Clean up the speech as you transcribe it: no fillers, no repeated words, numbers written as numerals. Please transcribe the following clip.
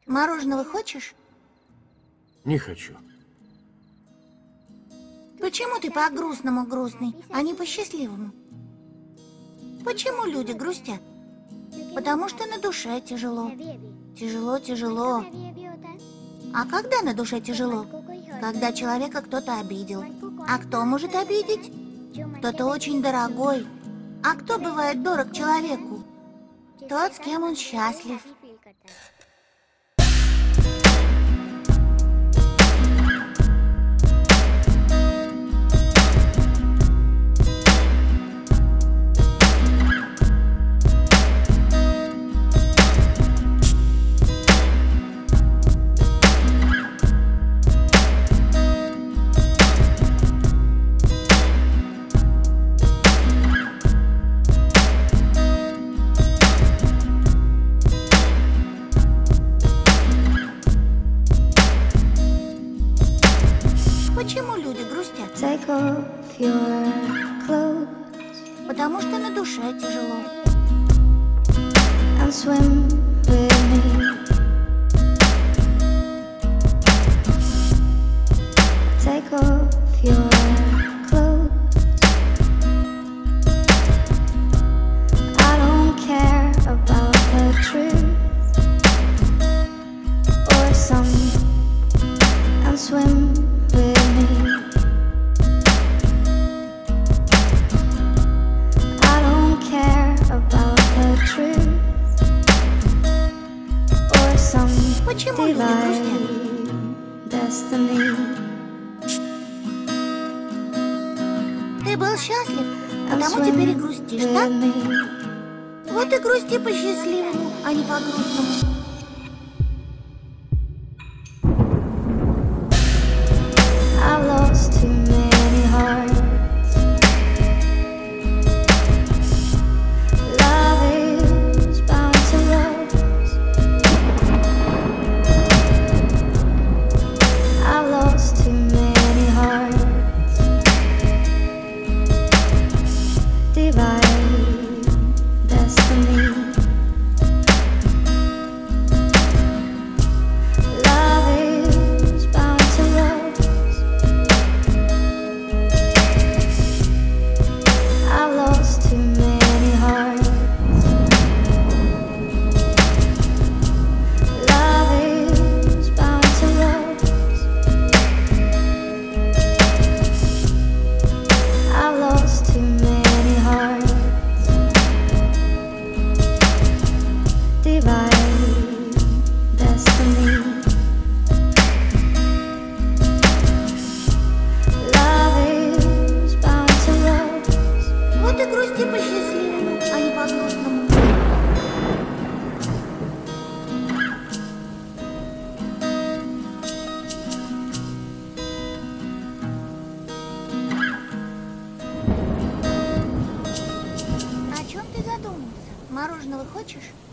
Мороженого хочешь? Не хочу. Почему ты по-грустному грустный, а не по-счастливому? Почему люди грустят? Потому что на душе тяжело. Тяжело, тяжело. А когда на душе тяжело? Когда человека кто-то обидел. А кто может обидеть? Кто-то очень дорогой. А кто бывает дорог человеку? Тот, с кем он счастлив. Почему люди грустят? Take off your clothes Потому что на душе тяжело. and swim with me. Take off your clothes. I don't care about the truth or some and swim with me. I don't care about the truth or some Почему люди грустят? divine destiny. Ты был счастлив, And потому теперь и swim грустишь, with так? me. Вот и грусти по-счастливому, а не по-грустному. I've lost too many hearts. Love is bound to lose. I've lost too many hearts. Divine destiny. Love is bound to lose. I've lost too many hearts. Love is bound to lose. I've lost too many hearts. Divine destiny. Love is bound to lose. Вот и грусти по-счастливому, а не по-грустному. О чем ты задумался? Мороженого хочешь?